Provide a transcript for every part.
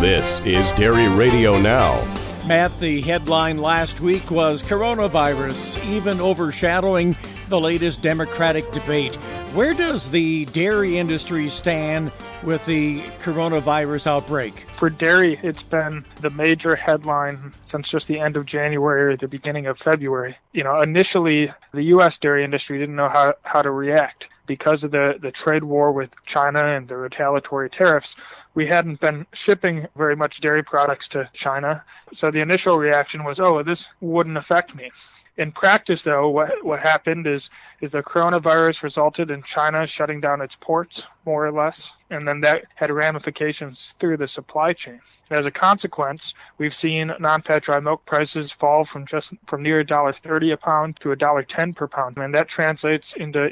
This is Dairy Radio Now. Matt, the headline last week was coronavirus, even overshadowing the latest Democratic debate. Where does the dairy industry stand with the coronavirus outbreak? For dairy, it's been the major headline since just the end of January or the beginning of February. Initially, the U.S. dairy industry didn't know how to react. Because of the trade war with China and the retaliatory tariffs, we hadn't been shipping very much dairy products to China. So the initial reaction was, this wouldn't affect me. In practice, though, what happened is the coronavirus resulted in China shutting down its ports, more or less, and then that had ramifications through the supply chain. And as a consequence, we've seen non-fat dry milk prices fall from near $1.30 a pound to $1.10 per pound, and that translates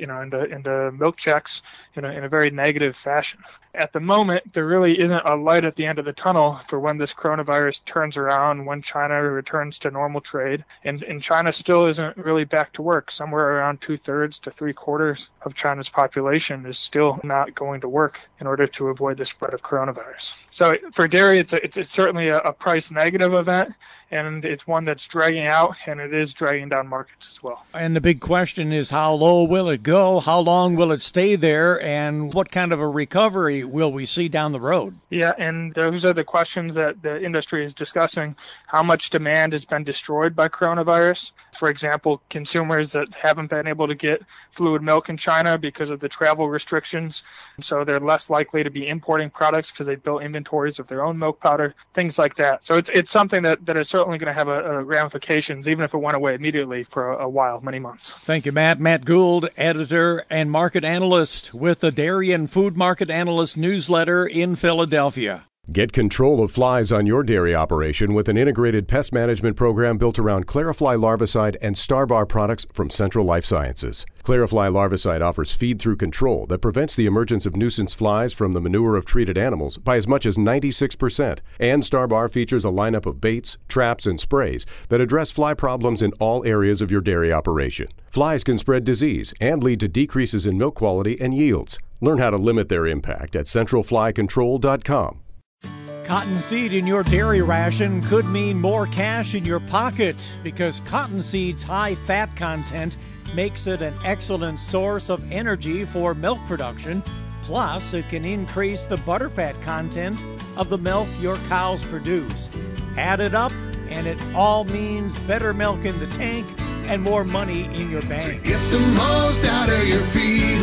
into milk checks in a very negative fashion. At the moment, there really isn't a light at the end of the tunnel for when this coronavirus turns around, when China returns to normal trade, and China still isn't really back to work. Somewhere around 2/3 to 3/4 of China's population is still not going to work in order to avoid the spread of coronavirus. So for dairy, it's certainly a price negative event, and it's one that's dragging out, and it is dragging down markets as well. And the big question is, how low will it go? How long will it stay there? And what kind of a recovery will we see down the road? Yeah, and those are the questions that the industry is discussing. How much demand has been destroyed by coronavirus? For example, consumers that haven't been able to get fluid milk in China because of the travel restrictions, and so they're less likely to be importing products because they built inventories of their own milk powder, things like that. So it's something that is certainly going to have ramifications, even if it went away immediately for a while, many months. Thank you, Matt. Matt Gould, editor and market analyst with the Dairy and Food Market Analyst newsletter in Philadelphia. Get control of flies on your dairy operation with an integrated pest management program built around Clarifly Larvicide and Starbar products from Central Life Sciences. Clarifly Larvicide offers feed-through control that prevents the emergence of nuisance flies from the manure of treated animals by as much as 96%. And Starbar features a lineup of baits, traps, and sprays that address fly problems in all areas of your dairy operation. Flies can spread disease and lead to decreases in milk quality and yields. Learn how to limit their impact at centralflycontrol.com. Cottonseed in your dairy ration could mean more cash in your pocket because cottonseed's high fat content makes it an excellent source of energy for milk production. Plus, it can increase the butterfat content of the milk your cows produce. Add it up, and it all means better milk in the tank and more money in your bank. To get the most out of your feed,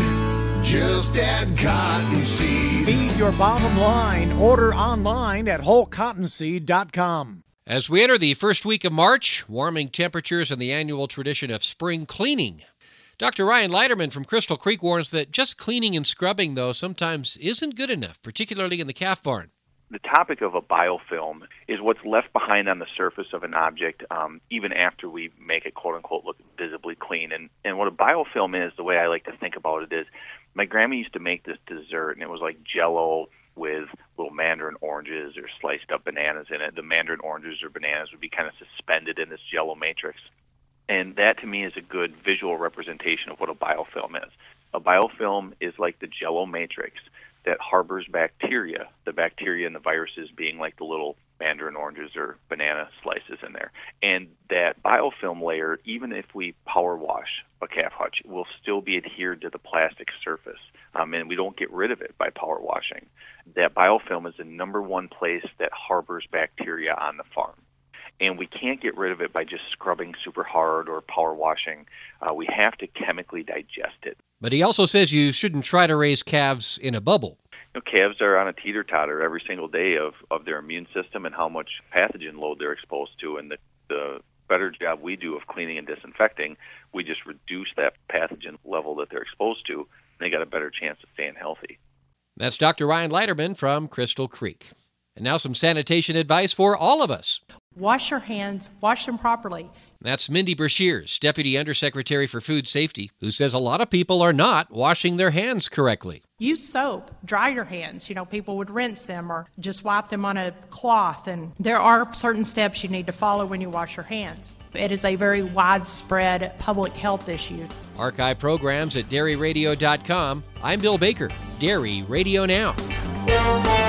just add Cottonseed. Feed your bottom line. Order online at wholecottonseed.com. As we enter the first week of March, warming temperatures and the annual tradition of spring cleaning. Dr. Ryan Leiterman from Crystal Creek warns that just cleaning and scrubbing, though, sometimes isn't good enough, particularly in the calf barn. The topic of a biofilm is what's left behind on the surface of an object even after we make it, quote-unquote, look visibly clean. And what a biofilm is, the way I like to think about it is, my grandma used to make this dessert, and it was like Jell-O with little mandarin oranges or sliced up bananas in it. The mandarin oranges or bananas would be kind of suspended in this Jell-O matrix. And that, to me, is a good visual representation of what a biofilm is. A biofilm is like the Jell-O matrix that harbors bacteria, the bacteria and the viruses being like the little mandarin oranges or banana slices in there. And that biofilm layer, even if we power wash a calf hutch, will still be adhered to the plastic surface. And we don't get rid of it by power washing. That biofilm is the number one place that harbors bacteria on the farm. And we can't get rid of it by just scrubbing super hard or power washing. We have to chemically digest it. But he also says you shouldn't try to raise calves in a bubble. Calves are on a teeter-totter every single day of their immune system and how much pathogen load they're exposed to. And the better job we do of cleaning and disinfecting, we just reduce that pathogen level that they're exposed to, and they got a better chance of staying healthy. That's Dr. Ryan Leiterman from Crystal Creek. And now some sanitation advice for all of us. Wash your hands, wash them properly. That's Mindy Brashears, Deputy Undersecretary for Food Safety, who says a lot of people are not washing their hands correctly. Use soap, dry your hands. People would rinse them or just wipe them on a cloth. And there are certain steps you need to follow when you wash your hands. It is a very widespread public health issue. Archive programs at dairyradio.com. I'm Bill Baker, Dairy Radio Now.